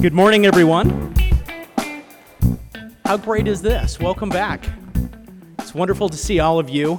Good morning, everyone. How great is this? Welcome back. It's wonderful to see all of you.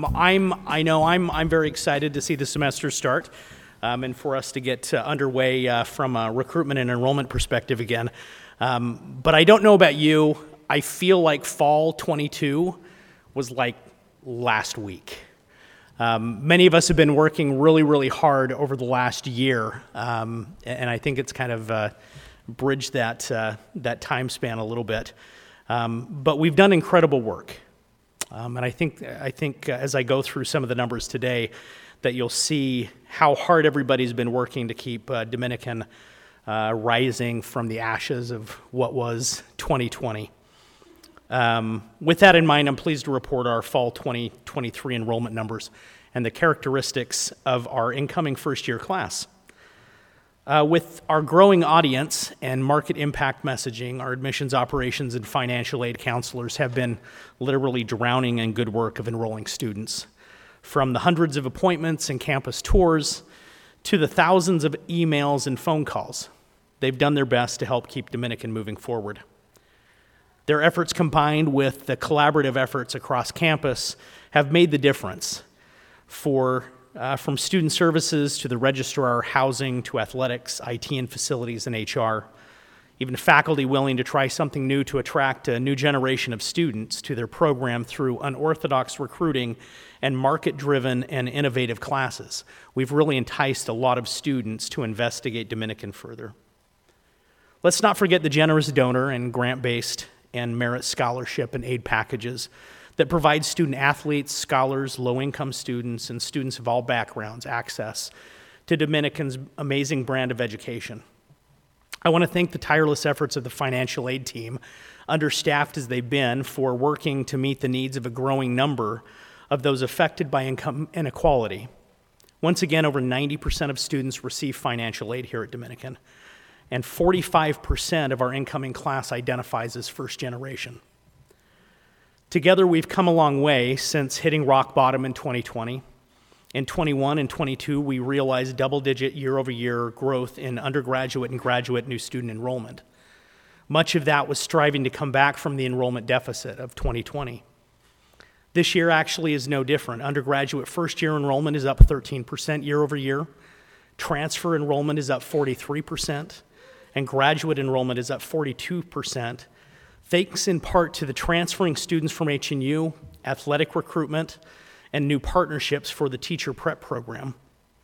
I'm very excited to see the semester start and for us to get underway from a recruitment and enrollment perspective again. But I don't know about you. I feel like fall 22 was like last week. Many of us have been working really, really hard over the last year, and I think it's kind of bridged that time span a little bit. But we've done incredible work, and I think as I go through some of the numbers today, that you'll see how hard everybody's been working to keep Dominican rising from the ashes of what was 2020. With that in mind, I'm pleased to report our fall 2023 enrollment numbers and the characteristics of our incoming first-year class. With our growing audience and market impact messaging, our admissions operations and financial aid counselors have been literally drowning in good work of enrolling students. From the hundreds of appointments and campus tours to the thousands of emails and phone calls, they've done their best to help keep Dominican moving forward. Their efforts combined with the collaborative efforts across campus have made the difference from student services to the registrar, housing to athletics, IT and facilities, and HR. Even faculty willing to try something new to attract a new generation of students to their program through unorthodox recruiting and market-driven and innovative classes. We've really enticed a lot of students to investigate Dominican further. Let's not forget the generous donor and grant-based and merit scholarship and aid packages that provide student athletes, scholars, low-income students, and students of all backgrounds access to Dominican's amazing brand of education. I want to thank the tireless efforts of the financial aid team, understaffed as they've been, for working to meet the needs of a growing number of those affected by income inequality. Once again, over 90% of students receive financial aid here at Dominican, and 45% of our incoming class identifies as first generation. Together, we've come a long way since hitting rock bottom in 2020. In 21 and 22, we realized double-digit year-over-year growth in undergraduate and graduate new student enrollment. Much of that was striving to come back from the enrollment deficit of 2020. This year actually is no different. Undergraduate first-year enrollment is up 13% year-over-year. Transfer enrollment is up 43%, and graduate enrollment is up 42%. Thanks in part to the transferring students from HNU, athletic recruitment, and new partnerships for the teacher prep program.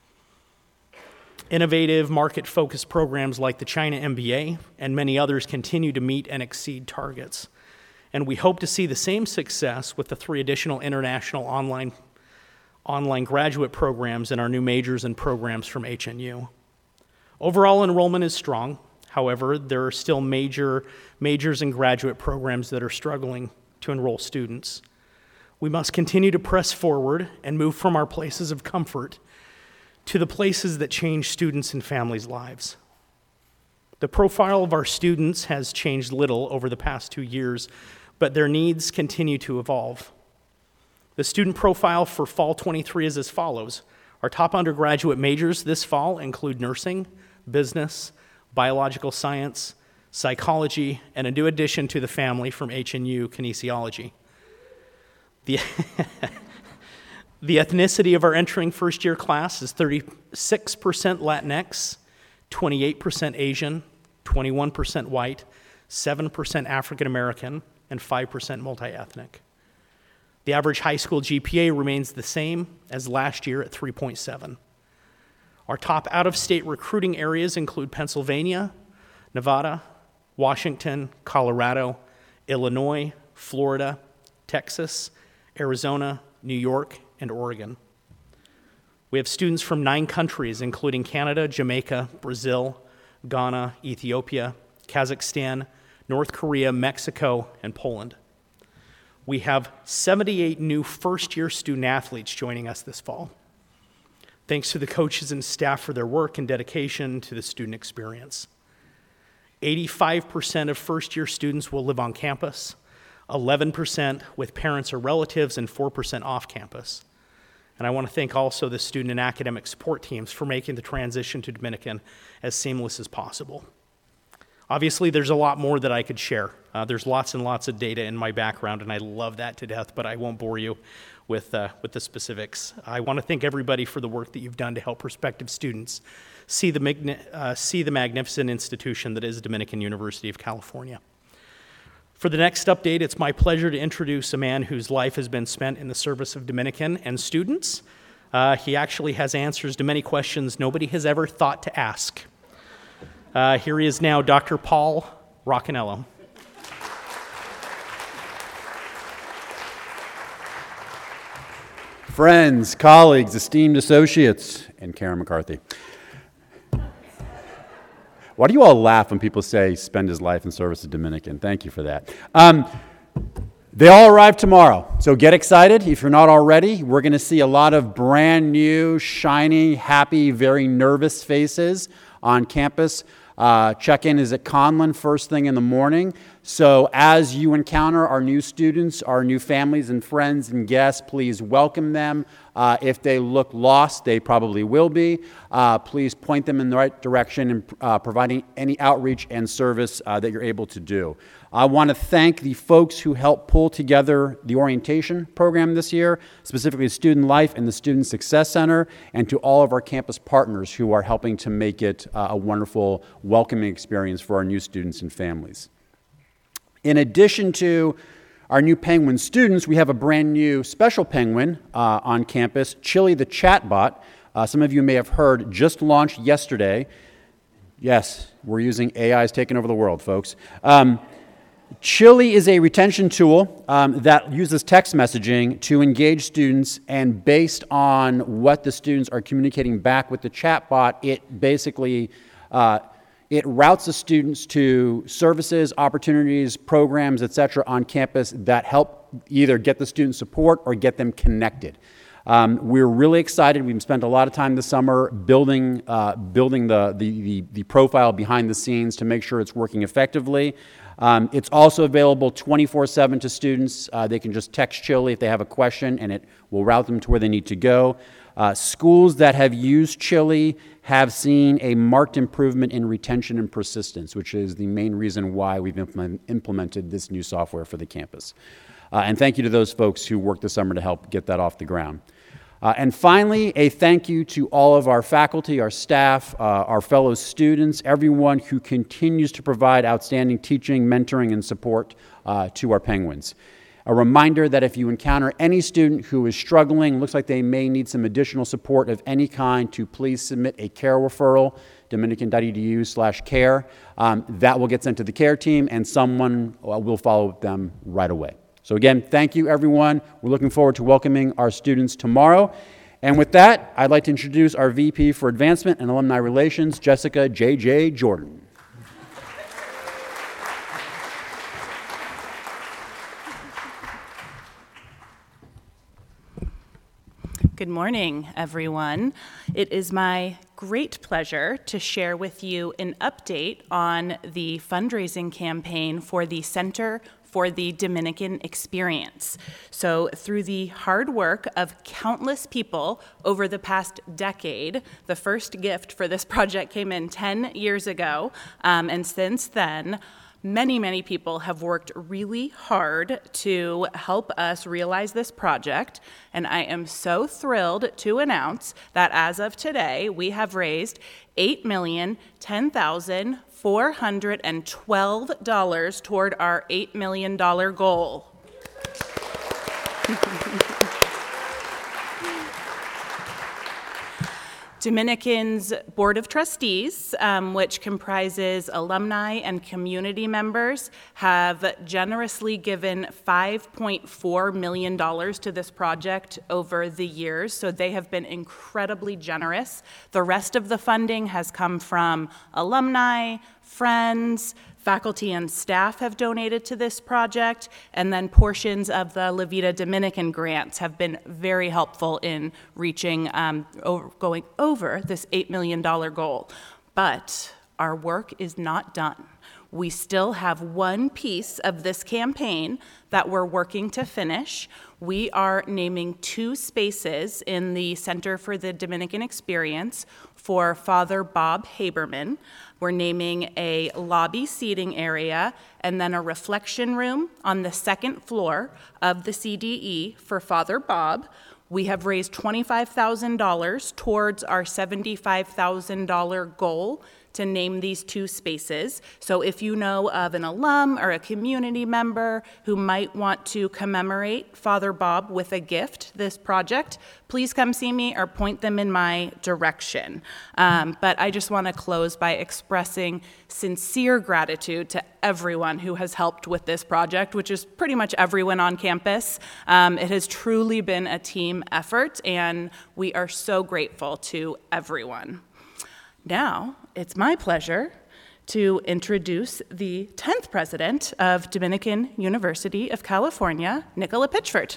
Innovative market-focused programs like the China MBA and many others continue to meet and exceed targets. And we hope to see the same success with the 3 additional international online graduate programs in our new majors and programs from HNU. Overall enrollment is strong. However, there are still majors and graduate programs that are struggling to enroll students. We must continue to press forward and move from our places of comfort to the places that change students' and families' lives. The profile of our students has changed little over the past 2 years, but their needs continue to evolve. The student profile for fall 23 is as follows. Our top undergraduate majors this fall include nursing, business, biological science, psychology, and a new addition to the family from HNU, kinesiology. The ethnicity of our entering first-year class is 36% Latinx, 28% Asian, 21% white, 7% African American, and 5% multi-ethnic. The average high school GPA remains the same as last year at 3.7. Our top out-of-state recruiting areas include Pennsylvania, Nevada, Washington, Colorado, Illinois, Florida, Texas, Arizona, New York, and Oregon. We have students from 9 countries, including Canada, Jamaica, Brazil, Ghana, Ethiopia, Kazakhstan, North Korea, Mexico, and Poland. We have 78 new first-year student athletes joining us this fall. Thanks to the coaches and staff for their work and dedication to the student experience. 85% of first-year students will live on campus, 11% with parents or relatives, and 4% off campus. And I want to thank also the student and academic support teams for making the transition to Dominican as seamless as possible. Obviously, there's a lot more that I could share. There's lots and lots of data in my background, and I love that to death, but I won't bore you with the specifics. I want to thank everybody for the work that you've done to help prospective students see the magnificent institution that is Dominican University of California. For the next update, it's my pleasure to introduce a man whose life has been spent in the service of Dominican and students. He actually has answers to many questions nobody has ever thought to ask. Here he is now, Dr. Paul Roccanello. Friends, colleagues, esteemed associates, and Karen McCarthy. Why do you all laugh when people say spend his life in service of Dominican? Thank you for that. They all arrive tomorrow, so get excited. If you're not already, we're going to see a lot of brand new, shiny, happy, very nervous faces on campus. Check-in is at Conlin first thing in the morning. So as you encounter our new students, our new families and friends and guests, please welcome them. If they look lost, they probably will be. Please point them in the right direction and providing any outreach and service that you're able to do. I want to thank the folks who helped pull together the orientation program this year, specifically Student Life and the Student Success Center, and to all of our campus partners who are helping to make it a wonderful, welcoming experience for our new students and families. In addition to our new Penguin students, we have a brand new special Penguin on campus, Chili the Chatbot. Some of you may have heard, just launched yesterday. Yes, we're using AIs taking over the world, folks. Chili is a retention tool that uses text messaging to engage students, and based on what the students are communicating back with the chatbot, it basically it routes the students to services, opportunities, programs, etc. on campus that help either get the student support or get them connected. We're really excited. We've spent a lot of time this summer building the profile behind the scenes to make sure it's working effectively. It's also available 24/7 to students. They can just text Chili if they have a question, and it will route them to where they need to go. Schools that have used Chili have seen a marked improvement in retention and persistence, which is the main reason why we've implemented this new software for the campus. And thank you to those folks who worked this summer to help get that off the ground. And finally, a thank you to all of our faculty, our staff, our fellow students, everyone who continues to provide outstanding teaching, mentoring, and support to our Penguins. A reminder that if you encounter any student who is struggling, looks like they may need some additional support of any kind, to please submit a care referral, dominican.edu/care. That will get sent to the care team, and someone will follow up them right away. So again, thank you, everyone. We're looking forward to welcoming our students tomorrow. And with that, I'd like to introduce our VP for Advancement and Alumni Relations, Jessica J.J. Jordan. Good morning, everyone. It is my great pleasure to share with you an update on the fundraising campaign for the Center for the Dominican Experience. So through the hard work of countless people over the past decade, the first gift for this project came in 10 years ago, and since then, many people have worked really hard to help us realize this project, and I am so thrilled to announce that as of today, we have raised $8,010,412 toward our $8 million goal. Dominican's Board of Trustees, which comprises alumni and community members, have generously given $5.4 million to this project over the years, so they have been incredibly generous. The rest of the funding has come from alumni, friends, faculty and staff have donated to this project, and then portions of the La Vida Dominican grants have been very helpful in reaching, going over this $8 million goal. But our work is not done. We still have one piece of this campaign that we're working to finish. We are naming 2 spaces in the Center for the Dominican Experience for Father Bob Haberman. We're naming a lobby seating area and then a reflection room on the 2nd floor of the CDE for Father Bob. We have raised $25,000 towards our $75,000 goal to name these 2 spaces. So if you know of an alum or a community member who might want to commemorate Father Bob with a gift this project, please come see me or point them in my direction. But I just want to close by expressing sincere gratitude to everyone who has helped with this project, which is pretty much everyone on campus. It has truly been a team effort, and we are so grateful to everyone. Now, it's my pleasure to introduce the 10th president of Dominican University of California, Nicola Pitchford.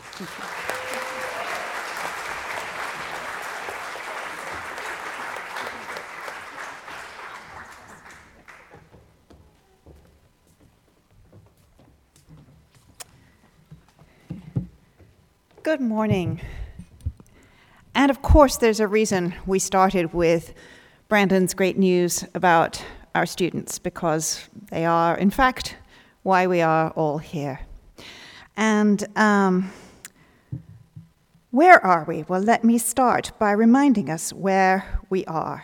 Good morning. And of course, there's a reason we started with Brandon's great news about our students, because they are, in fact, why we are all here. And where are we? Well, let me start by reminding us where we are.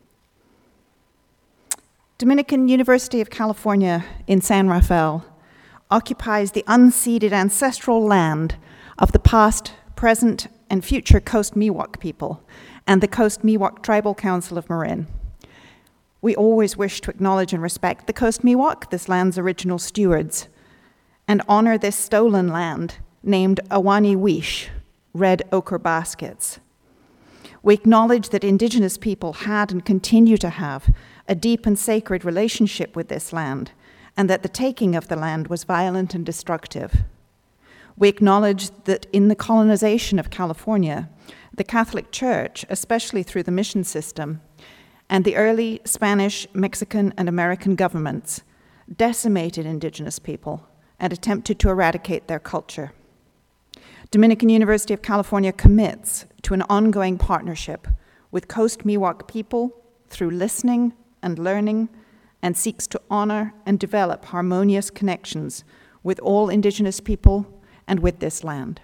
Dominican University of California in San Rafael occupies the unceded ancestral land of the past, present, and future Coast Miwok people and the Coast Miwok Tribal Council of Marin. We always wish to acknowledge and respect the Coast Miwok, this land's original stewards, and honor this stolen land named Awani Wish, red ochre baskets. We acknowledge that Indigenous people had and continue to have a deep and sacred relationship with this land, and that the taking of the land was violent and destructive. We acknowledge that in the colonization of California, the Catholic Church, especially through the mission system, and the early Spanish, Mexican, and American governments decimated Indigenous people and attempted to eradicate their culture. Dominican University of California commits to an ongoing partnership with Coast Miwok people through listening and learning, and seeks to honor and develop harmonious connections with all Indigenous people and with this land.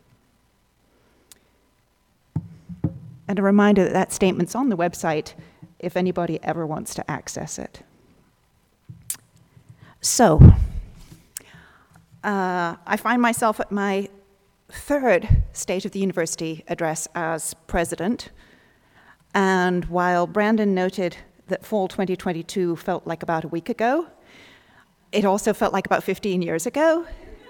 And a reminder that that statement's on the website if anybody ever wants to access it. So, I find myself at my 3rd State of the University address as president, and while Brandon noted that fall 2022 felt like about a week ago, it also felt like about 15 years ago.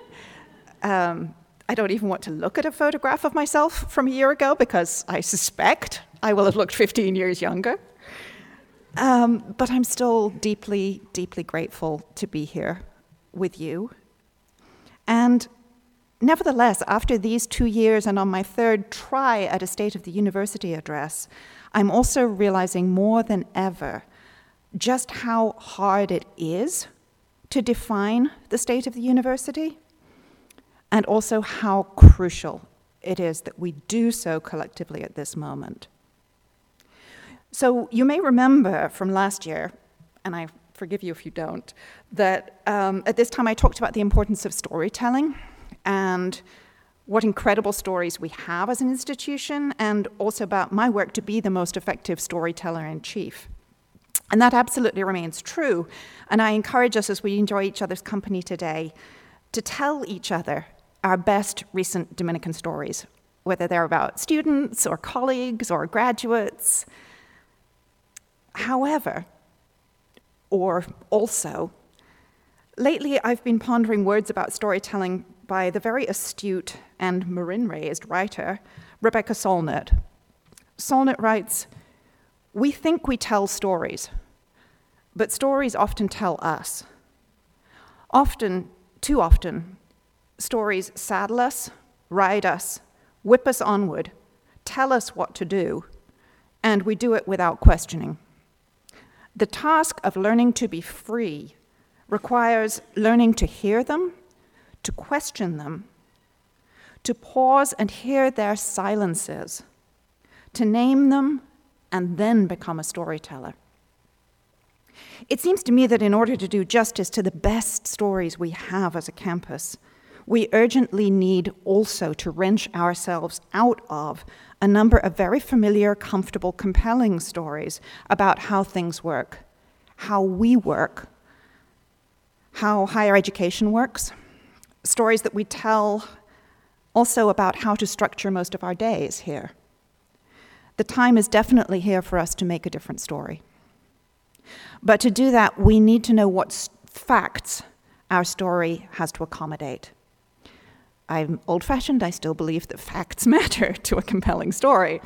I don't even want to look at a photograph of myself from a year ago because I suspect I will have looked 15 years younger. But I'm still deeply, deeply grateful to be here with you. And nevertheless, after these 2 years and on my 3rd try at a State of the University address, I'm also realizing more than ever just how hard it is to define the state of the university, and also how crucial it is that we do so collectively at this moment. So you may remember from last year, and I forgive you if you don't, that at this time I talked about the importance of storytelling and what incredible stories we have as an institution, and also about my work to be the most effective storyteller in chief. And that absolutely remains true, and I encourage us as we enjoy each other's company today to tell each other our best recent Dominican stories, whether they're about students or colleagues or graduates. However, or also, lately I've been pondering words about storytelling by the very astute and Marin-raised writer, Rebecca Solnit. Solnit writes, "We think we tell stories, but stories often tell us. Often, too often, stories saddle us, ride us, whip us onward, tell us what to do, and we do it without questioning. The task of learning to be free requires learning to hear them, to question them, to pause and hear their silences, to name them, and then become a storyteller. It seems to me that in order to do justice to the best stories we have as a campus, we urgently need also to wrench ourselves out of a number of very familiar, comfortable, compelling stories about how things work, how we work, how higher education works, stories that we tell also about how to structure most of our days here. The time is definitely here for us to make a different story. But to do that, we need to know what facts our story has to accommodate. I'm old-fashioned, I still believe that facts matter to a compelling story.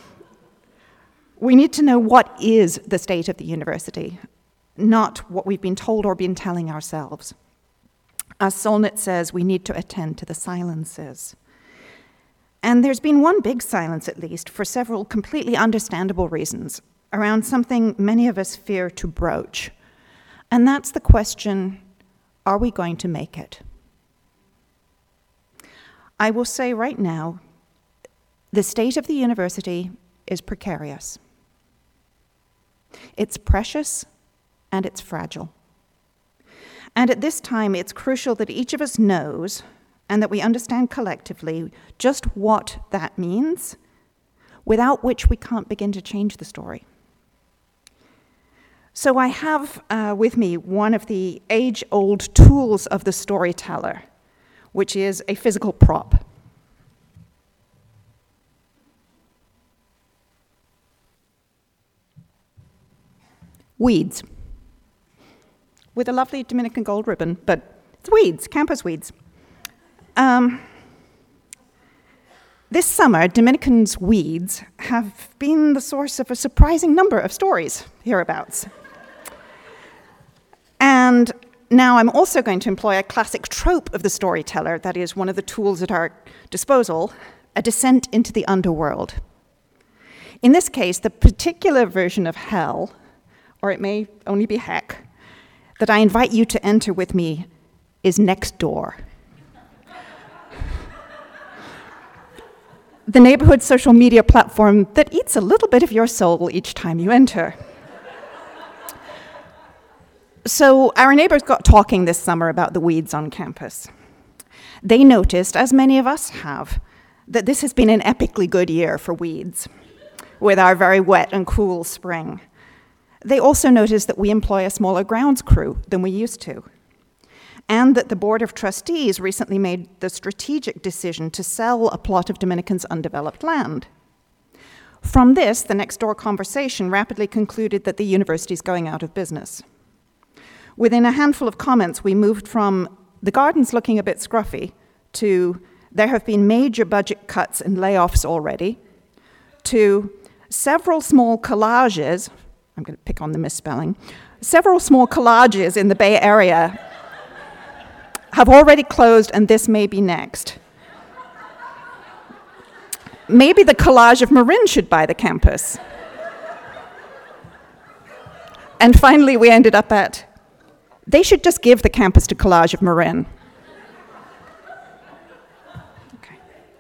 We need to know what is the state of the university, not what we've been told or been telling ourselves. As Solnit says, we need to attend to the silences. And there's been one big silence, at least, for several completely understandable reasons, around something many of us fear to broach. And that's the question, are we going to make it? I will say right now, the state of the university is precarious. It's precious and it's fragile. And at this time, it's crucial that each of us knows and that we understand collectively just what that means, without which we can't begin to change the story. So I have with me one of the age-old tools of the storyteller, which is a physical prop. Weeds. With a lovely Dominican gold ribbon, but it's weeds, campus weeds. This summer, Dominican's weeds have been the source of a surprising number of stories hereabouts. And now I'm also going to employ a classic trope of the storyteller, that is one of the tools at our disposal, a descent into the underworld. In this case, the particular version of hell, or it may only be heck, that I invite you to enter with me is next door. The neighborhood social media platform that eats a little bit of your soul each time you enter. So our neighbors got talking this summer about the weeds on campus. They noticed, as many of us have, that this has been an epically good year for weeds, with our very wet and cool spring. They also noticed that we employ a smaller grounds crew than we used to, and that the Board of Trustees recently made the strategic decision to sell a plot of Dominican's undeveloped land. From this, the next-door conversation rapidly concluded that the university is going out of business. Within a handful of comments, we moved from the garden's looking a bit scruffy to there have been major budget cuts and layoffs already, to several small collages, I'm going to pick on the misspelling, several small collages in the Bay Area have already closed, and this may be next. Maybe the Collage of Marin should buy the campus. And finally, we ended up at, they should just give the campus to Collage of Marin. Okay.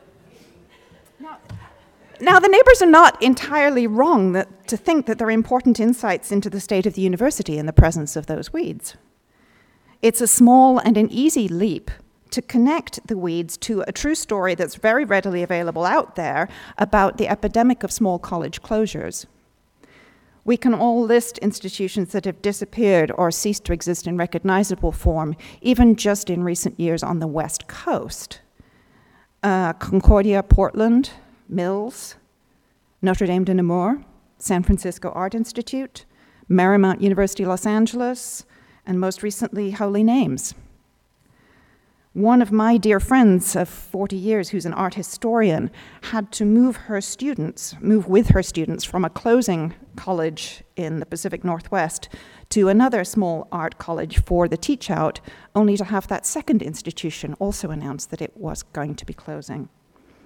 Now, the neighbors are not entirely wrong to think that there are important insights into the state of the university in the presence of those weeds. It's a small and an easy leap to connect the weeds to a true story that's very readily available out there about the epidemic of small college closures. We can all list institutions that have disappeared or ceased to exist in recognizable form, even just in recent years on the West Coast. Concordia, Portland, Mills, Notre Dame de Namur, San Francisco Art Institute, Marymount University, Los Angeles, and most recently, Holy Names. One of my dear friends of 40 years, who's an art historian, had to move with her students from a closing college in the Pacific Northwest to another small art college for the teach-out, only to have that second institution also announce that it was going to be closing.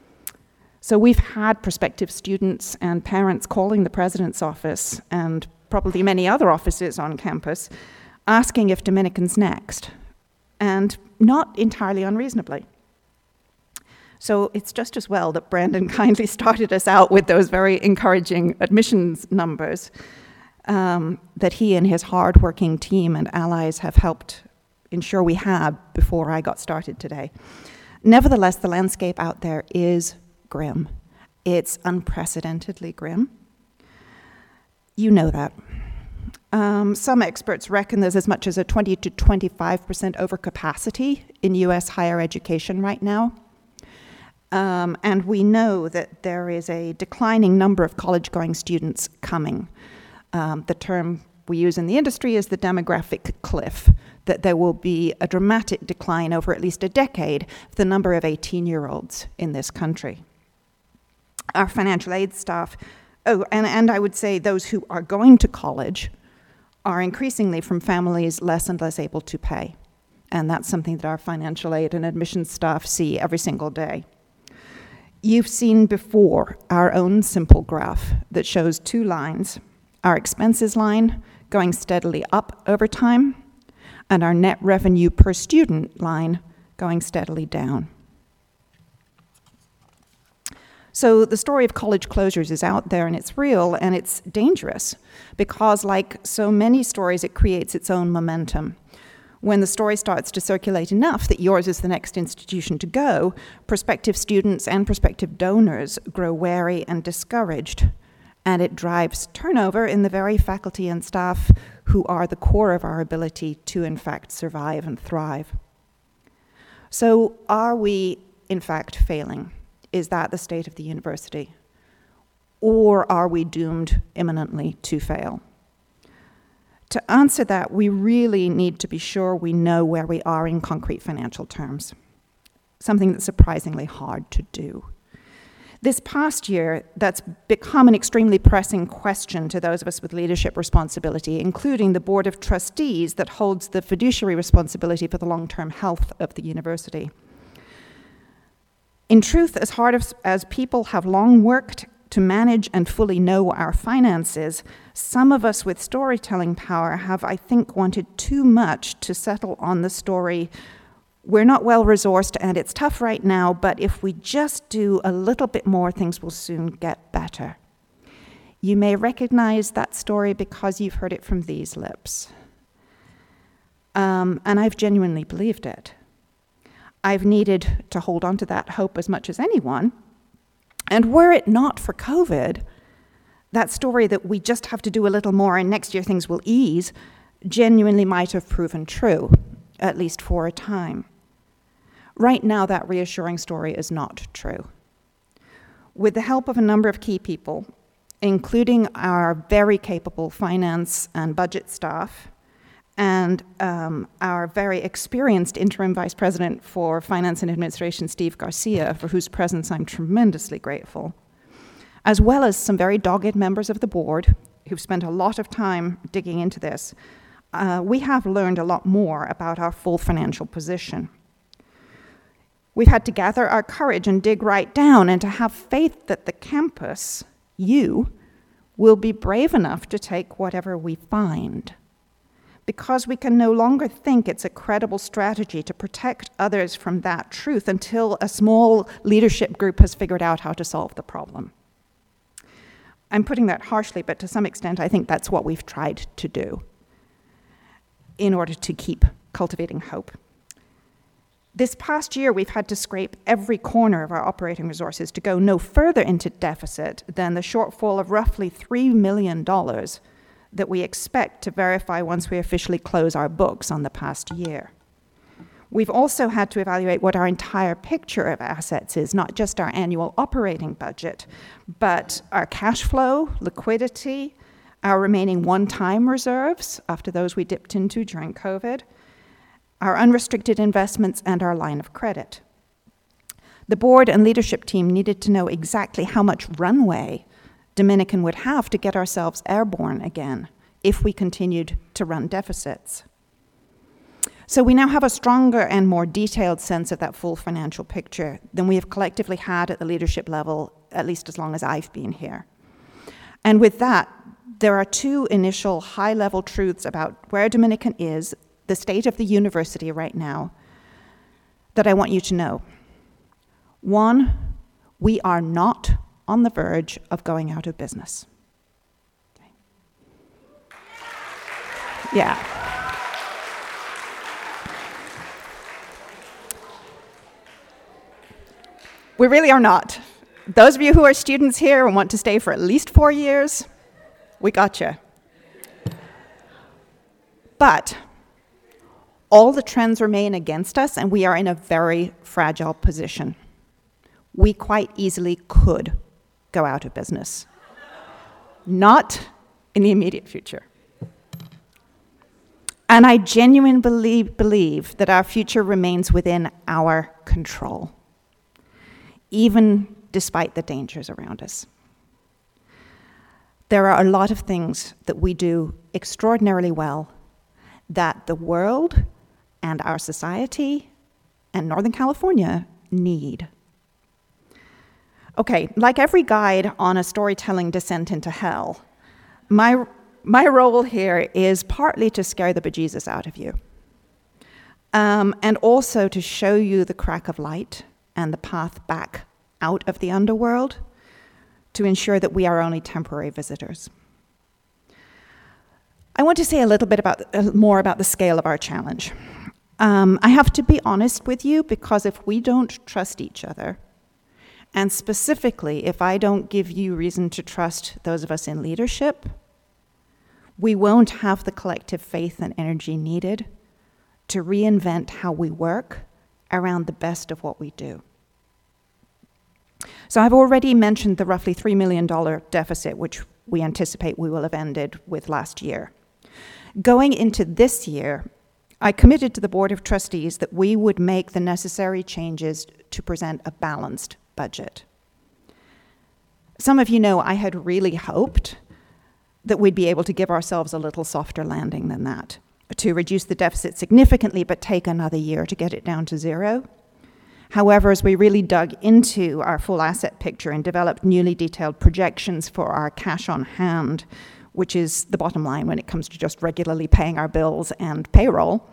So we've had prospective students and parents calling the president's office and probably many other offices on campus, asking if Dominican's next, and not entirely unreasonably. So it's just as well that Brandon kindly started us out with those very encouraging admissions numbers that he and his hard-working team and allies have helped ensure we had before I got started today. Nevertheless, the landscape out there is grim. It's unprecedentedly grim. You know that. Some experts reckon there's as much as a 20 to 25% overcapacity in US higher education right now. And we know that there is a declining number of college-going students coming. The term we use in the industry is the demographic cliff, that there will be a dramatic decline over at least a decade of the number of 18-year-olds in this country. Our financial aid staff, and I would say those who are going to college, are increasingly from families less and less able to pay. And that's something that our financial aid and admissions staff see every single day. You've seen before our own simple graph that shows two lines, our expenses line going steadily up over time, and our net revenue per student line going steadily down. So the story of college closures is out there, and it's real, and it's dangerous, because like so many stories, it creates its own momentum. When the story starts to circulate enough that yours is the next institution to go, prospective students and prospective donors grow wary and discouraged, and it drives turnover in the very faculty and staff who are the core of our ability to, in fact, survive and thrive. So are we, in fact, failing? Is that the state of the university? Or are we doomed imminently to fail? To answer that, we really need to be sure we know where we are in concrete financial terms, something that's surprisingly hard to do. This past year, that's become an extremely pressing question to those of us with leadership responsibility, including the Board of Trustees that holds the fiduciary responsibility for the long-term health of the university. In truth, as hard as people have long worked to manage and fully know our finances, some of us with storytelling power have, I think, wanted too much to settle on the story, we're not well-resourced and it's tough right now, but if we just do a little bit more, things will soon get better. You may recognize that story because you've heard it from these lips. And I've genuinely believed it. I've needed to hold on to that hope as much as anyone. And were it not for COVID, that story that we just have to do a little more and next year things will ease genuinely might have proven true, at least for a time. Right now, that reassuring story is not true. With the help of a number of key people, including our very capable finance and budget staff, and our very experienced interim vice president for finance and administration, Steve Garcia, for whose presence I'm tremendously grateful, as well as some very dogged members of the board who've spent a lot of time digging into this, we have learned a lot more about our full financial position. We've had to gather our courage and dig right down and to have faith that the campus, you, will be brave enough to take whatever we find. Because we can no longer think it's a credible strategy to protect others from that truth until a small leadership group has figured out how to solve the problem. I'm putting that harshly, but to some extent I think that's what we've tried to do in order to keep cultivating hope. This past year, we've had to scrape every corner of our operating resources to go no further into deficit than the shortfall of roughly $3 million that we expect to verify once we officially close our books on the past year. We've also had to evaluate what our entire picture of assets is, not just our annual operating budget, but our cash flow, liquidity, our remaining one-time reserves after those we dipped into during COVID, our unrestricted investments, and our line of credit. The board and leadership team needed to know exactly how much runway Dominican would have to get ourselves airborne again if we continued to run deficits. So we now have a stronger and more detailed sense of that full financial picture than we have collectively had at the leadership level, at least as long as I've been here. And with that, there are two initial high-level truths about where Dominican is, the state of the university right now, that I want you to know. One, we are not on the verge of going out of business. Okay. Yeah. We really are not. Those of you who are students here and want to stay for at least 4 years, we got you. But all the trends remain against us, and we are in a very fragile position. We quite easily could go out of business. Not in the immediate future. And I genuinely believe that our future remains within our control, even despite the dangers around us. There are a lot of things that we do extraordinarily well that the world and our society and Northern California need. Okay, like every guide on a storytelling descent into hell, my role here is partly to scare the bejesus out of you, and also to show you the crack of light and the path back out of the underworld to ensure that we are only temporary visitors. I want to say a little bit more about the scale of our challenge. I have to be honest with you, because if we don't trust each other, and specifically if I don't give you reason to trust those of us in leadership, we won't have the collective faith and energy needed to reinvent how we work around the best of what we do. So I've already mentioned the roughly $3 million deficit, which we anticipate we will have ended with last year. Going into this year, I committed to the Board of Trustees that we would make the necessary changes to present a balanced budget. Some of you know I had really hoped that we'd be able to give ourselves a little softer landing than that, to reduce the deficit significantly but take another year to get it down to zero. However, as we really dug into our full asset picture and developed newly detailed projections for our cash on hand, which is the bottom line when it comes to just regularly paying our bills and payroll,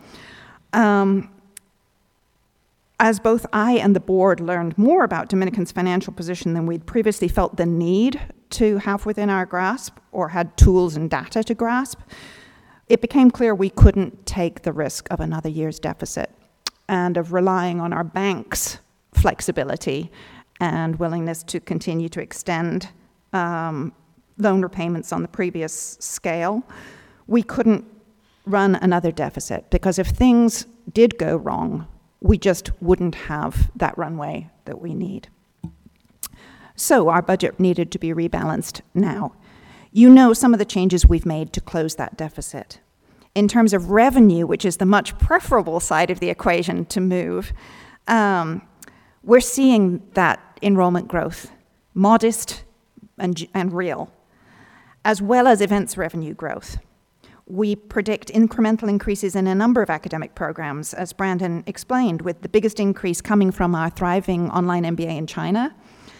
as both I and the board learned more about Dominican's financial position than we'd previously felt the need to have within our grasp or had tools and data to grasp, it became clear we couldn't take the risk of another year's deficit and of relying on our bank's flexibility and willingness to continue to extend loan repayments on the previous scale. We couldn't run another deficit, because if things did go wrong, we just wouldn't have that runway that we need. So our budget needed to be rebalanced now. You know some of the changes we've made to close that deficit. In terms of revenue, which is the much preferable side of the equation to move, we're seeing that enrollment growth, modest and real, as well as events revenue growth. We predict incremental increases in a number of academic programs, as Brandon explained, with the biggest increase coming from our thriving online MBA in China.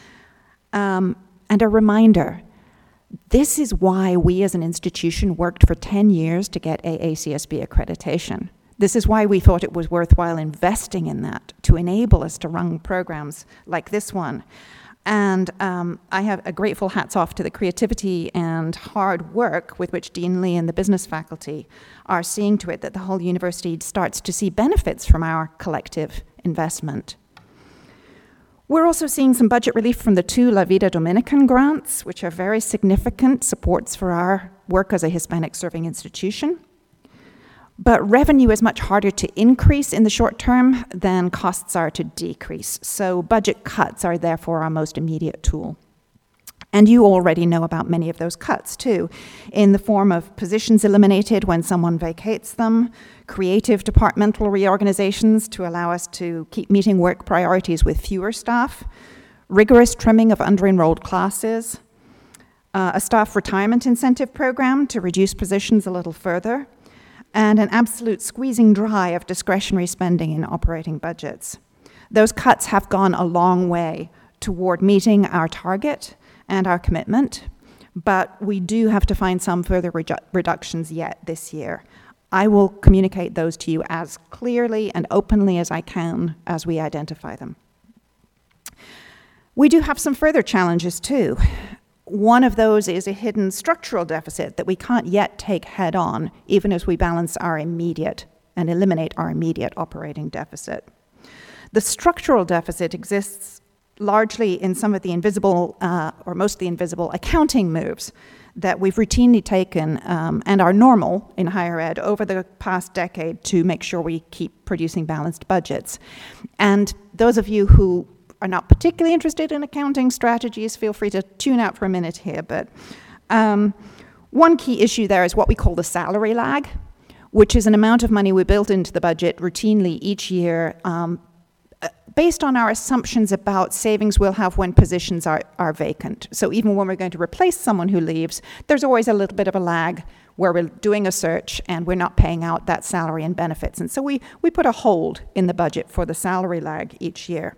And a reminder, this is why we as an institution worked for 10 years to get AACSB accreditation. This is why we thought it was worthwhile investing in that to enable us to run programs like this one. And I have a grateful hats off to the creativity and hard work with which Dean Lee and the business faculty are seeing to it that the whole university starts to see benefits from our collective investment. We're also seeing some budget relief from the 2 La Vida Dominican grants, which are very significant supports for our work as a Hispanic serving institution. But revenue is much harder to increase in the short term than costs are to decrease. So budget cuts are therefore our most immediate tool. And you already know about many of those cuts too, in the form of positions eliminated when someone vacates them, creative departmental reorganizations to allow us to keep meeting work priorities with fewer staff, rigorous trimming of under-enrolled classes, a staff retirement incentive program to reduce positions a little further, and an absolute squeezing dry of discretionary spending in operating budgets. Those cuts have gone a long way toward meeting our target and our commitment, but we do have to find some further reductions yet this year. I will communicate those to you as clearly and openly as I can as we identify them. We do have some further challenges too. One of those is a hidden structural deficit that we can't yet take head on, even as we balance our immediate and eliminate our immediate operating deficit. The structural deficit exists largely in some of the invisible, or mostly invisible, accounting moves that we've routinely taken and are normal in higher ed over the past decade to make sure we keep producing balanced budgets. And those of you who are not particularly interested in accounting strategies, feel free to tune out for a minute here. But one key issue there is what we call the salary lag, which is an amount of money we built into the budget routinely each year based on our assumptions about savings we'll have when positions are vacant. So even when we're going to replace someone who leaves, there's always a little bit of a lag where we're doing a search and we're not paying out that salary and benefits. And so we put a hold in the budget for the salary lag each year.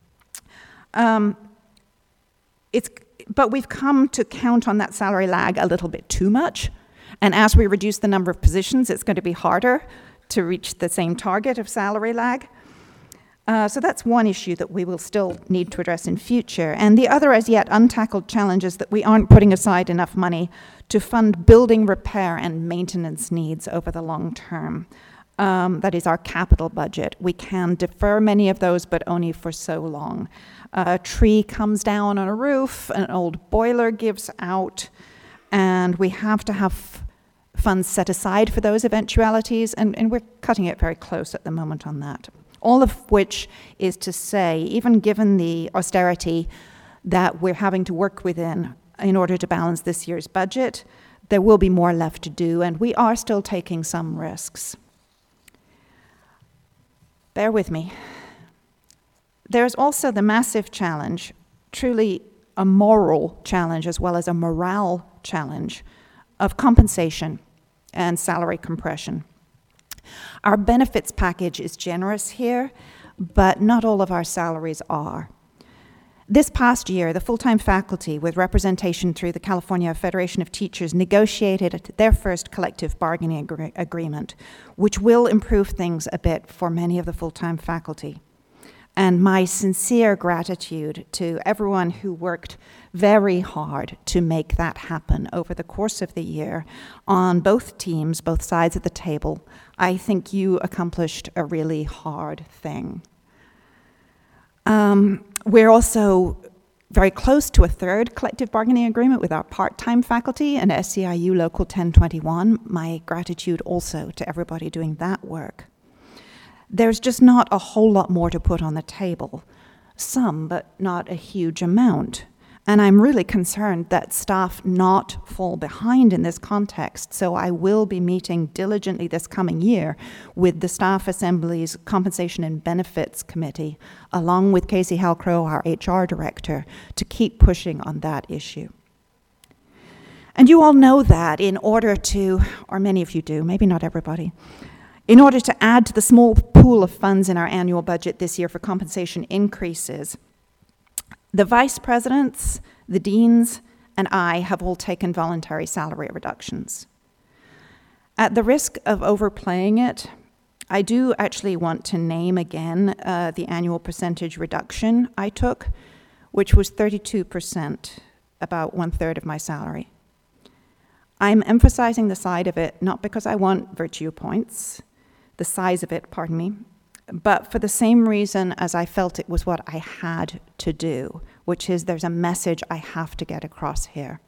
But we've come to count on that salary lag a little bit too much. And as we reduce the number of positions, it's going to be harder to reach the same target of salary lag. So that's one issue that we will still need to address in future. And the other as yet untackled challenge is that we aren't putting aside enough money to fund building repair and maintenance needs over the long term. That is our capital budget. We can defer many of those, but only for so long. A tree comes down on a roof, an old boiler gives out, and we have to have funds set aside for those eventualities, and we're cutting it very close at the moment on that. All of which is to say, even given the austerity that we're having to work within in order to balance this year's budget, there will be more left to do, and we are still taking some risks. Bear with me. There's also the massive challenge, truly a moral challenge as well as a morale challenge, of compensation and salary compression. Our benefits package is generous here, but not all of our salaries are. This past year, the full-time faculty with representation through the California Federation of Teachers negotiated their first collective bargaining agreement, which will improve things a bit for many of the full-time faculty. And my sincere gratitude to everyone who worked very hard to make that happen over the course of the year on both teams, both sides of the table. I think you accomplished a really hard thing. We're also very close to a third collective bargaining agreement with our part-time faculty and SEIU Local 1021. My gratitude also to everybody doing that work. There's just not a whole lot more to put on the table. Some, but not a huge amount. And I'm really concerned that staff not fall behind in this context, so I will be meeting diligently this coming year with the Staff Assembly's Compensation and Benefits Committee, along with Casey Halcrow, our HR director, to keep pushing on that issue. And you all know that in order to, or many of you do, maybe not everybody, in order to add to the small pool of funds in our annual budget this year for compensation increases, the vice presidents, the deans, and I have all taken voluntary salary reductions. At the risk of overplaying it, I do actually want to name again the annual percentage reduction I took, which was 32%, about 1/3 of my salary. I'm emphasizing the side of it not because I want virtue points, the size of it, pardon me, but for the same reason as I felt it was what I had to do, which is there's a message I have to get across here.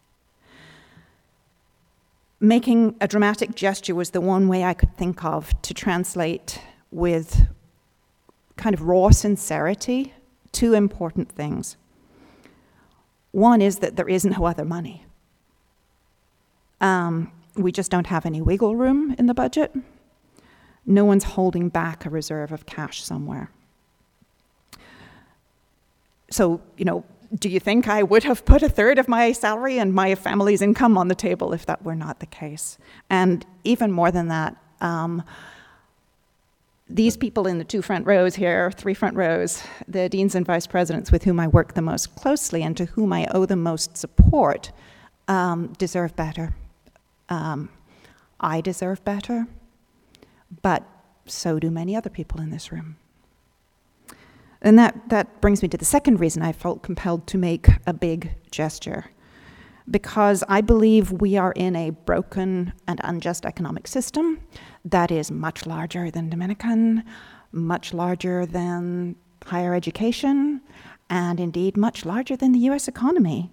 Making a dramatic gesture was the one way I could think of to translate with kind of raw sincerity two important things. One is that there is no other money. We just don't have any wiggle room in the budget. No one's holding back a reserve of cash somewhere. So, do you think I would have put 1/3 of my salary and my family's income on the table if that were not the case? And even more than that, these people in the 2 front rows here, 3 front rows, the deans and vice presidents with whom I work the most closely and to whom I owe the most support, deserve better. I deserve better, but so do many other people in this room. And that brings me to the second reason I felt compelled to make a big gesture. Because I believe we are in a broken and unjust economic system that is much larger than Dominican, much larger than higher education, and indeed much larger than the US economy.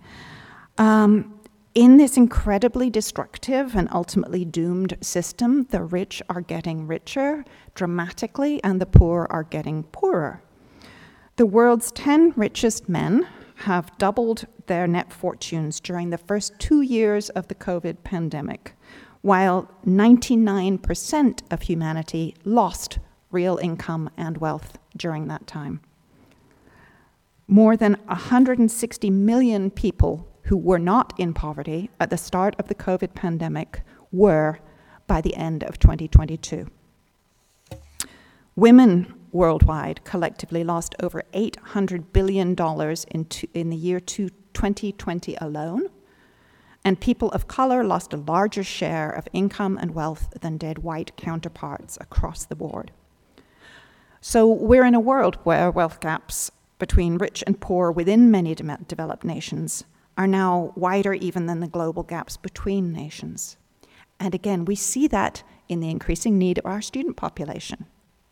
In this incredibly destructive and ultimately doomed system, the rich are getting richer dramatically and the poor are getting poorer. The world's 10 richest men have doubled their net fortunes during the first 2 years of the COVID pandemic, while 99% of humanity lost real income and wealth during that time. More than 160 million people who were not in poverty at the start of the COVID pandemic were by the end of 2022. Women worldwide collectively lost over $800 billion in the year 2020 alone, and people of color lost a larger share of income and wealth than did white counterparts across the board. So we're in a world where wealth gaps between rich and poor within many developed nations are now wider even than the global gaps between nations. And again, we see that in the increasing need of our student population.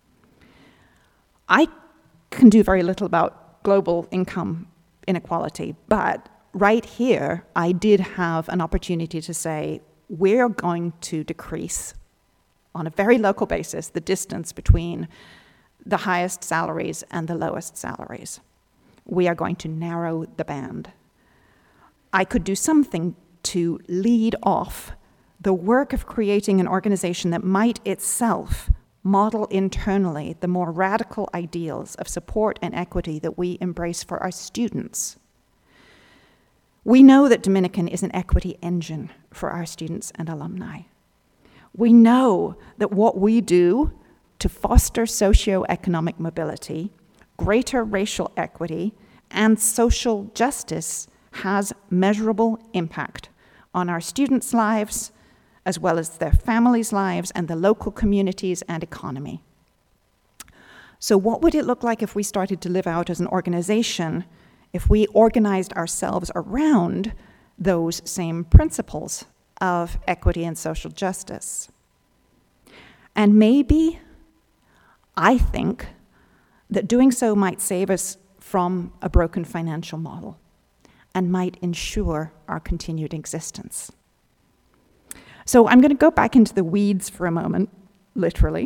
I can do very little about global income inequality, but right here, I did have an opportunity to say, we're going to decrease, on a very local basis, the distance between the highest salaries and the lowest salaries. We are going to narrow the band. I could do something to lead off the work of creating an organization that might itself model internally the more radical ideals of support and equity that we embrace for our students. We know that Dominican is an equity engine for our students and alumni. We know that what we do to foster socioeconomic mobility, greater racial equity, and social justice has measurable impact on our students' lives, as well as their families' lives and the local communities and economy. So what would it look like if we started to live out as an organization, if we organized ourselves around those same principles of equity and social justice? And maybe, I think, that doing so might save us from a broken financial model and might ensure our continued existence. So I'm going to go back into the weeds for a moment, literally.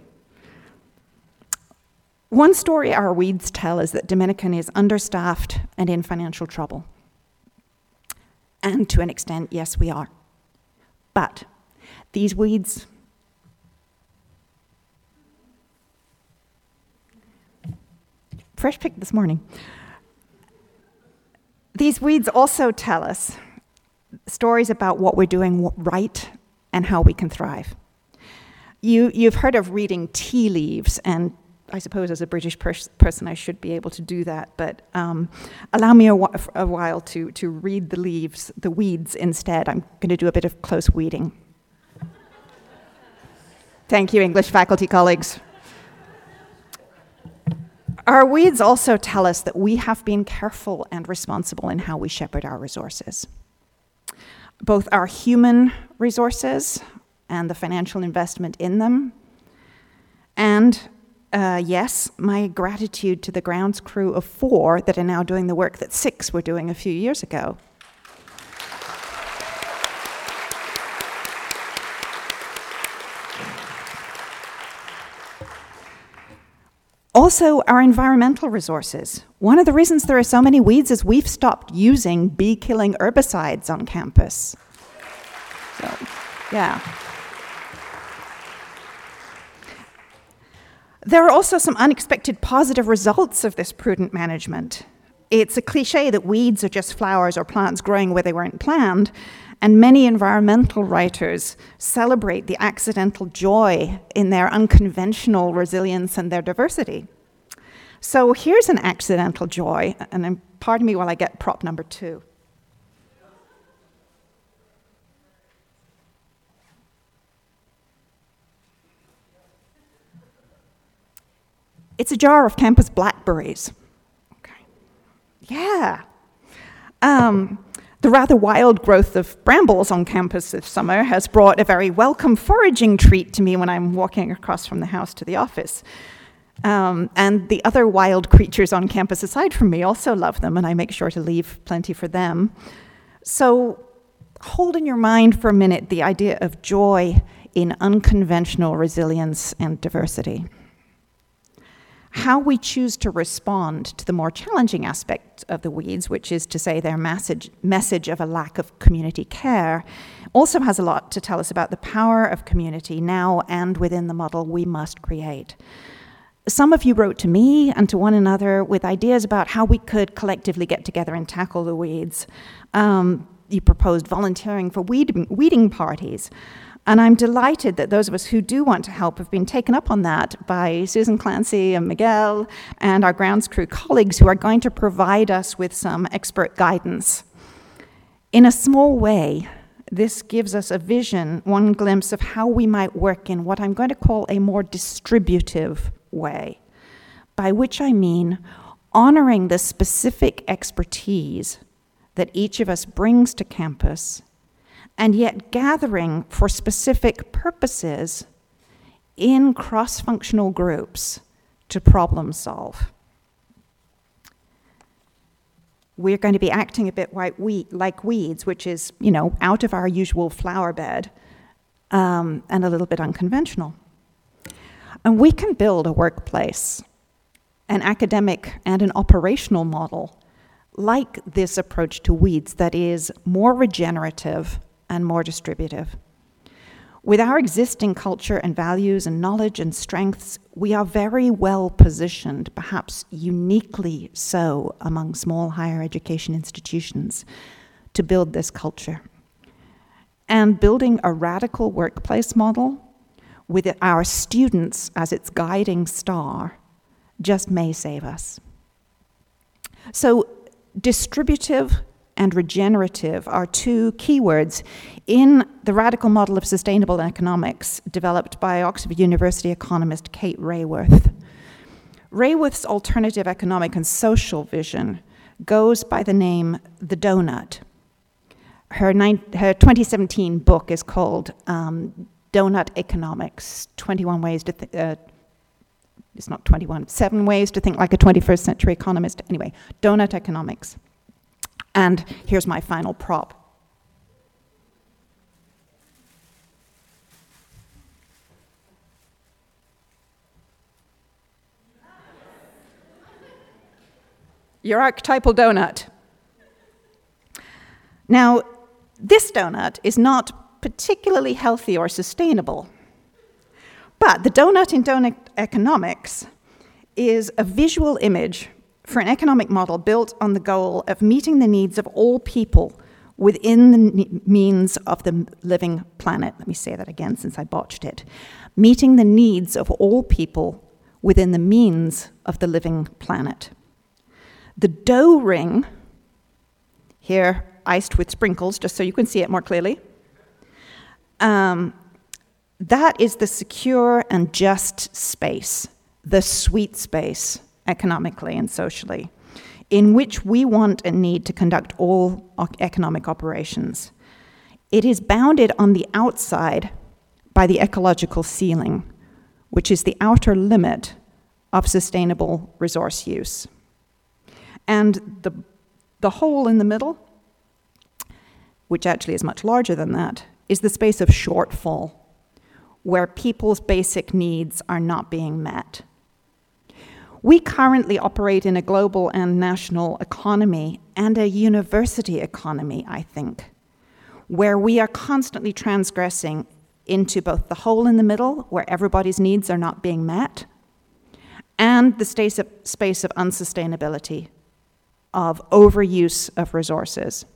One story our weeds tell is that Dominican is understaffed and in financial trouble. And to an extent, yes, we are. But these weeds, fresh pick this morning. These weeds also tell us stories about what we're doing right and how we can thrive. You've heard of reading tea leaves, and I suppose as a British person I should be able to do that, but allow me a while to read the weeds instead. I'm going to do a bit of close weeding. Thank you, English faculty colleagues. Our weeds also tell us that we have been careful and responsible in how we shepherd our resources. Both our human resources and the financial investment in them, and yes, my gratitude to the grounds crew of 4 that are now doing the work that 6 were doing a few years ago. Also, our environmental resources. One of the reasons there are so many weeds is we've stopped using bee-killing herbicides on campus. So, yeah. There are also some unexpected positive results of this prudent management. It's a cliche that weeds are just flowers or plants growing where they weren't planned, and many environmental writers celebrate the accidental joy in their unconventional resilience and their diversity. So here's an accidental joy, and pardon me while I get prop number 2. It's a jar of campus blackberries. Okay. Yeah. The rather wild growth of brambles on campus this summer has brought a very welcome foraging treat to me when I'm walking across from the house to the office. And the other wild creatures on campus aside from me also love them, and I make sure to leave plenty for them. So hold in your mind for a minute the idea of joy in unconventional resilience and diversity. How we choose to respond to the more challenging aspect of the weeds, which is to say their message of a lack of community care, also has a lot to tell us about the power of community now and within the model we must create. Some of you wrote to me and to one another with ideas about how we could collectively get together and tackle the weeds. You proposed volunteering for weeding parties. And I'm delighted that those of us who do want to help have been taken up on that by Susan Clancy and Miguel and our grounds crew colleagues who are going to provide us with some expert guidance. In a small way, this gives us a vision, one glimpse of how we might work in what I'm going to call a more distributive way, by which I mean honoring the specific expertise that each of us brings to campus, and yet gathering for specific purposes in cross-functional groups to problem solve. We're going to be acting a bit like weeds, which is, out of our usual flower bed, and a little bit unconventional. And we can build a workplace, an academic and an operational model like this approach to weeds that is more regenerative and more distributive. With our existing culture and values and knowledge and strengths, we are very well positioned, perhaps uniquely so among small higher education institutions, to build this culture. And building a radical workplace model with our students as its guiding star just may save us. So distributive and regenerative are two keywords in the radical model of sustainable economics developed by Oxford University economist Kate Raworth. Raworth's alternative economic and social vision goes by the name The Donut. Her 2017 book is called Donut Economics, 21 ways to it's not 21, 7 ways to think like a 21st century economist. Anyway, Donut Economics. And here's my final prop. Your archetypal donut. Now, this donut is not particularly healthy or sustainable. But the donut in donut economics is a visual image for an economic model built on the goal of meeting the needs of all people within the means of the living planet. Let me say that again since I botched it. Meeting the needs of all people within the means of the living planet. The dough ring, here iced with sprinkles, just so you can see it more clearly, that is the secure and just space, the sweet space, economically and socially, in which we want and need to conduct all economic operations. It is bounded on the outside by the ecological ceiling, which is the outer limit of sustainable resource use. And the hole in the middle, which actually is much larger than that, is the space of shortfall, where people's basic needs are not being met. We currently operate in a global and national economy and a university economy, I think, where we are constantly transgressing into both the hole in the middle, where everybody's needs are not being met, and the space of unsustainability, of overuse of resources.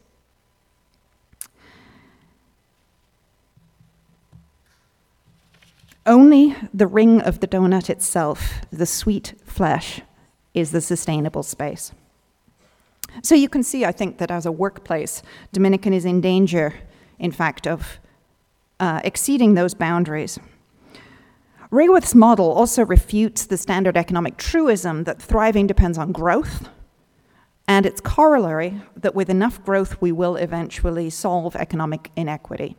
Only the ring of the donut itself, the sweet flesh, is the sustainable space. So you can see, I think, that as a workplace, Dominican is in danger, in fact, of exceeding those boundaries. Raworth's model also refutes the standard economic truism that thriving depends on growth, and its corollary that with enough growth we will eventually solve economic inequity.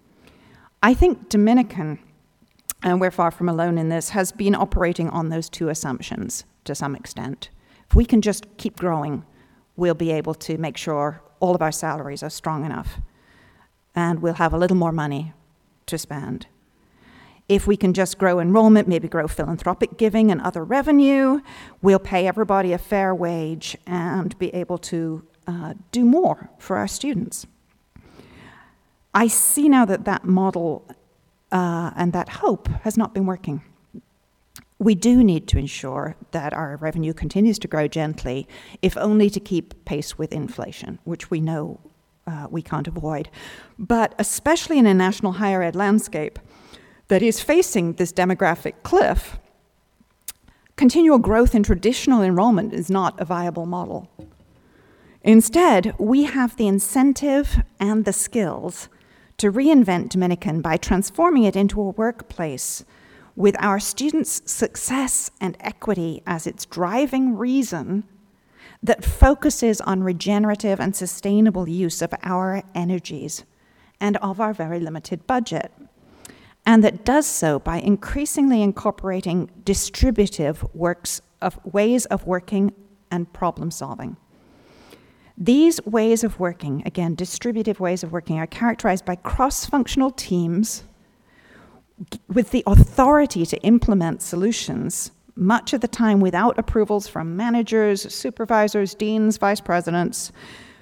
I think Dominican, and we're far from alone in this, has been operating on those two assumptions to some extent. If we can just keep growing, we'll be able to make sure all of our salaries are strong enough, and we'll have a little more money to spend. If we can just grow enrollment, maybe grow philanthropic giving and other revenue, we'll pay everybody a fair wage and be able to do more for our students. I see now that that model and that hope has not been working. We do need to ensure that our revenue continues to grow gently, if only to keep pace with inflation, which we know we can't avoid. But especially in a national higher ed landscape that is facing this demographic cliff, continual growth in traditional enrollment is not a viable model. Instead, we have the incentive and the skills to reinvent Dominican by transforming it into a workplace with our students' success and equity as its driving reason that focuses on regenerative and sustainable use of our energies and of our very limited budget, and that does so by increasingly incorporating distributive ways of working and problem solving. These ways of working, again, distributive ways of working, are characterized by cross-functional teams with the authority to implement solutions, much of the time without approvals from managers, supervisors, deans, vice presidents.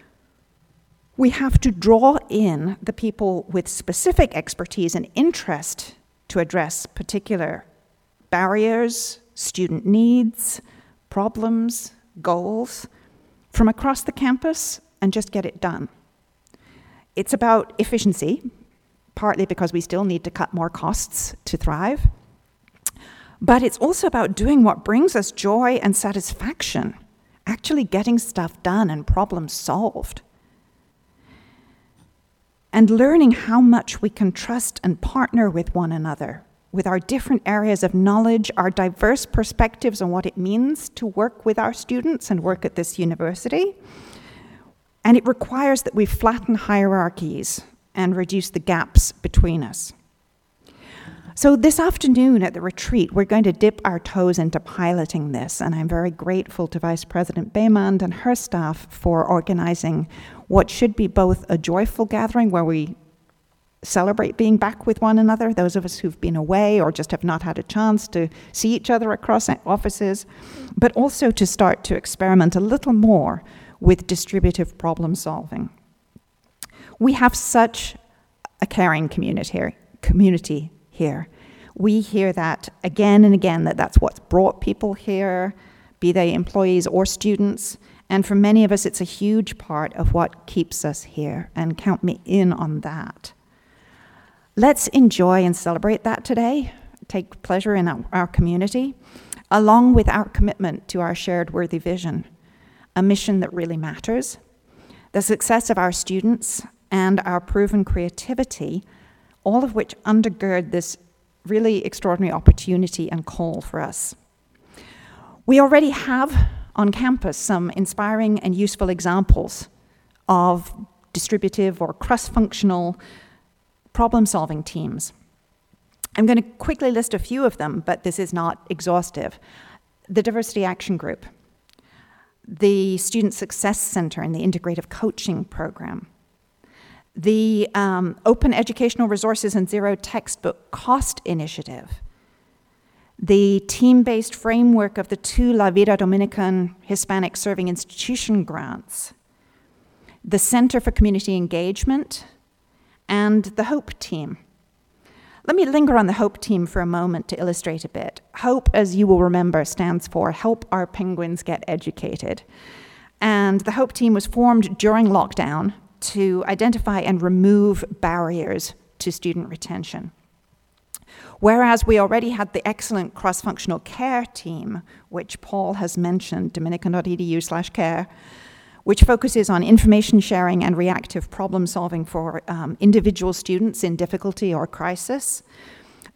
We have to draw in the people with specific expertise and interest to address particular barriers, student needs, problems, goals from across the campus and just get it done. It's about efficiency, partly because we still need to cut more costs to thrive, but it's also about doing what brings us joy and satisfaction, actually getting stuff done and problems solved. And learning how much we can trust and partner with one another, with our different areas of knowledge, our diverse perspectives on what it means to work with our students and work at this university. And it requires that we flatten hierarchies and reduce the gaps between us. So this afternoon at the retreat, we're going to dip our toes into piloting this, and I'm very grateful to Vice President Beymand and her staff for organizing what should be both a joyful gathering where we celebrate being back with one another, those of us who've been away or just have not had a chance to see each other across offices, but also to start to experiment a little more with distributive problem solving. We have such a caring community here. We hear that again and again, that's what's brought people here, be they employees or students. And for many of us, it's a huge part of what keeps us here, and count me in on that. Let's enjoy and celebrate that today, take pleasure in our community, along with our commitment to our shared worthy vision, a mission that really matters, the success of our students, and our proven creativity, all of which undergird this really extraordinary opportunity and call for us. We already have on campus some inspiring and useful examples of distributive or cross-functional problem-solving teams. I'm going to quickly list a few of them, but this is not exhaustive. The Diversity Action Group, the Student Success Center and the Integrative Coaching Program, the Open Educational Resources and Zero Textbook Cost Initiative, the team-based framework of the 2 La Vida Dominican Hispanic Serving Institution grants, the Center for Community Engagement, and the HOPE team. Let me linger on the HOPE team for a moment to illustrate a bit. HOPE, as you will remember, stands for Help Our Penguins Get Educated. And the HOPE team was formed during lockdown to identify and remove barriers to student retention. Whereas we already had the excellent cross-functional care team, which Paul has mentioned, dominican.edu/care, which focuses on information sharing and reactive problem solving for individual students in difficulty or crisis.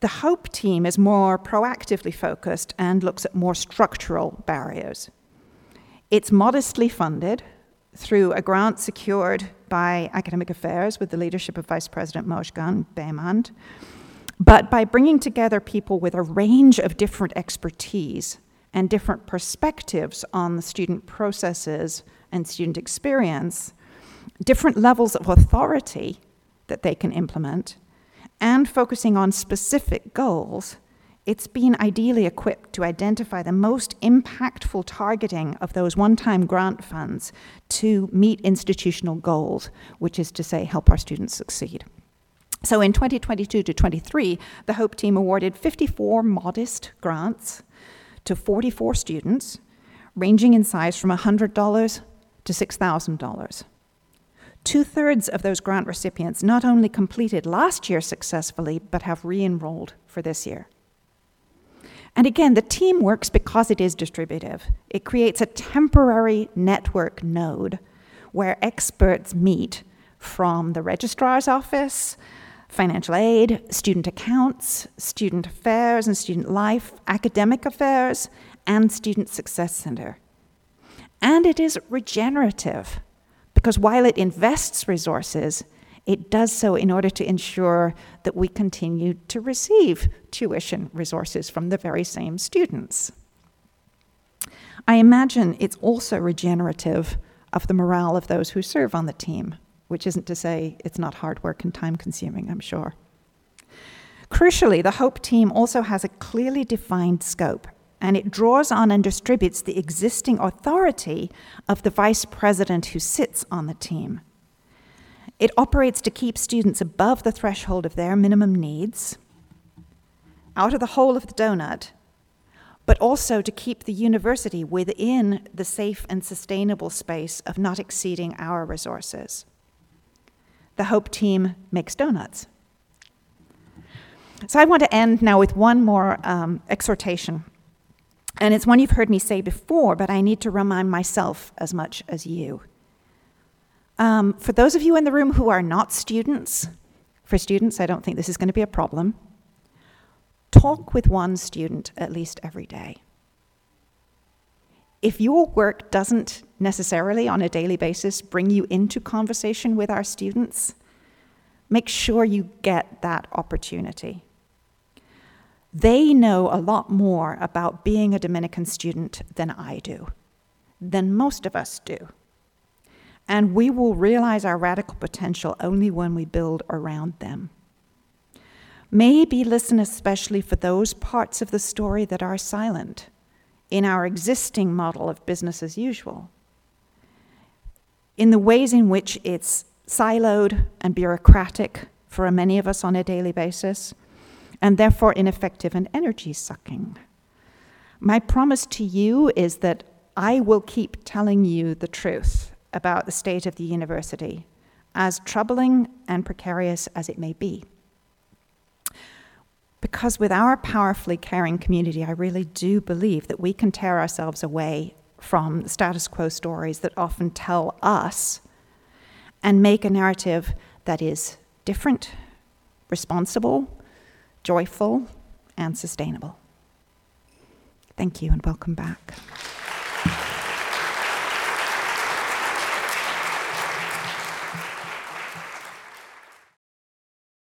The HOPE team is more proactively focused and looks at more structural barriers. It's modestly funded through a grant secured by Academic Affairs with the leadership of Vice President Mojgan Behmand. But by bringing together people with a range of different expertise and different perspectives on the student processes and student experience, different levels of authority that they can implement, and focusing on specific goals, it's been ideally equipped to identify the most impactful targeting of those one-time grant funds to meet institutional goals, which is to say, help our students succeed. So in 2022 to 23, the HOPE team awarded 54 modest grants to 44 students, ranging in size from $100 to $6,000. 2/3 of those grant recipients not only completed last year successfully, but have re-enrolled for this year. And again, the team works because it is distributive. It creates a temporary network node where experts meet from the registrar's office, financial aid, student accounts, student affairs and student life, academic affairs, and student success center. And it is regenerative, because while it invests resources, it does so in order to ensure that we continue to receive tuition resources from the very same students. I imagine it's also regenerative of the morale of those who serve on the team, which isn't to say it's not hard work and time-consuming, I'm sure. Crucially, the HOPE team also has a clearly defined scope, and it draws on and distributes the existing authority of the vice president who sits on the team. It operates to keep students above the threshold of their minimum needs, out of the hole of the donut, but also to keep the university within the safe and sustainable space of not exceeding our resources. The HOPE team makes donuts. So I want to end now with one more exhortation. And it's one you've heard me say before, but I need to remind myself as much as you. For those of you in the room who are not students, for students, I don't think this is going to be a problem. Talk with one student at least every day. If your work doesn't necessarily on a daily basis bring you into conversation with our students, make sure you get that opportunity. They know a lot more about being a Dominican student than I do, than most of us do. And we will realize our radical potential only when we build around them. Maybe listen especially for those parts of the story that are silent in our existing model of business as usual, in the ways in which it's siloed and bureaucratic for many of us on a daily basis, and therefore ineffective and energy-sucking. My promise to you is that I will keep telling you the truth about the state of the university, as troubling and precarious as it may be. Because with our powerfully caring community, I really do believe that we can tear ourselves away from the status quo stories that often tell us and make a narrative that is different, responsible, joyful, and sustainable. Thank you and welcome back.